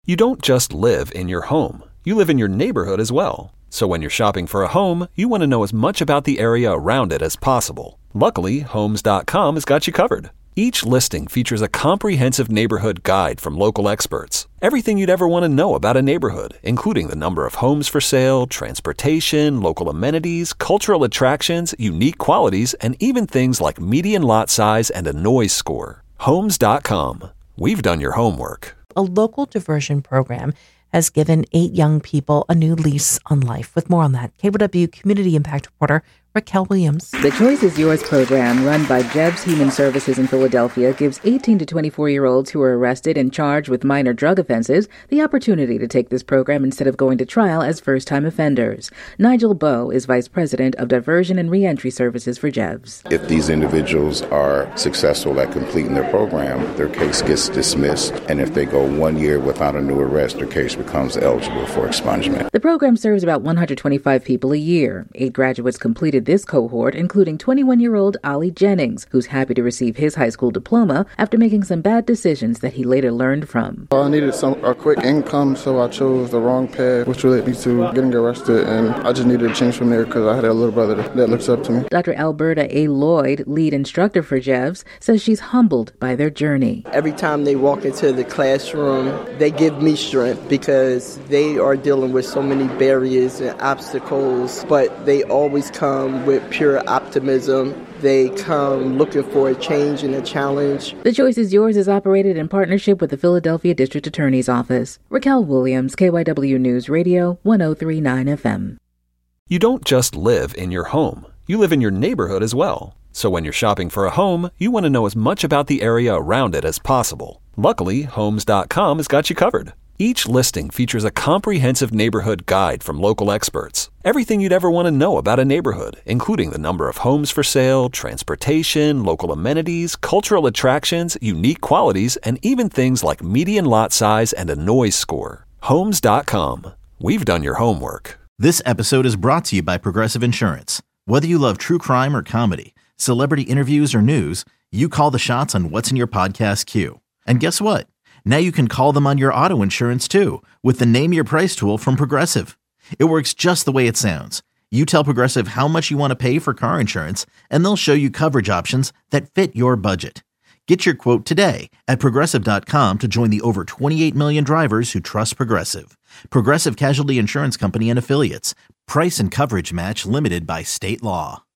You don't just live in your home. You live in your neighborhood as well. So when you're shopping for a home, you want to know as much about the area around it as possible. Luckily, Homes.com has got you covered. Each listing features a comprehensive neighborhood guide from local experts. Everything you'd ever want to know about a neighborhood, including the number of homes for sale, transportation, local amenities, cultural attractions, unique qualities, and even things like median lot size and a noise score. Homes.com. We've done your homework. A local diversion program has given 8 young people a new lease on life. With more on that, KYW Community Impact reporter Raquel Williams. The Choice is Yours program, run by Jeb's Human Services in Philadelphia, gives 18 to 24-year-olds who are arrested and charged with minor drug offenses the opportunity to take this program instead of going to trial as first-time offenders. Nigel Bowe is Vice President of Diversion and Reentry Services for Jeb's. If these individuals are successful at completing their program, their case gets dismissed, and if they go 1 year without a new arrest, their case becomes eligible for expungement. The program serves about 125 people a year. 8 graduates completed this cohort, including 21-year-old Ollie Jennings, who's happy to receive his high school diploma after making some bad decisions that he later learned from. I needed a quick income, so I chose the wrong path, which led me to getting arrested, and I just needed to change from there because I had a little brother that looks up to me. Dr. Alberta A. Lloyd, lead instructor for Jeb's, says she's humbled by their journey. Every time they walk into the classroom, they give me strength because they are dealing with so many barriers and obstacles, but they always come with pure optimism. They come looking for a change and a challenge. The Choice is Yours is operated in partnership with the Philadelphia District Attorney's Office. Raquel Williams, KYW News Radio, 103.9 FM. You don't just live in your home. You live in your neighborhood as well. So when you're shopping for a home, you want to know as much about the area around it as possible. Luckily, Homes.com has got you covered. Each listing features a comprehensive neighborhood guide from local experts. Everything you'd ever want to know about a neighborhood, including the number of homes for sale, transportation, local amenities, cultural attractions, unique qualities, and even things like median lot size and a noise score. Homes.com. We've done your homework. This episode is brought to you by Progressive Insurance. Whether you love true crime or comedy, celebrity interviews or news, you call the shots on what's in your podcast queue. And guess what? Now you can call them on your auto insurance too with the Name Your Price tool from Progressive. It works just the way it sounds. You tell Progressive how much you want to pay for car insurance, and they'll show you coverage options that fit your budget. Get your quote today at Progressive.com to join the over 28 million drivers who trust Progressive. Progressive Casualty Insurance Company and Affiliates. Price and coverage match limited by state law.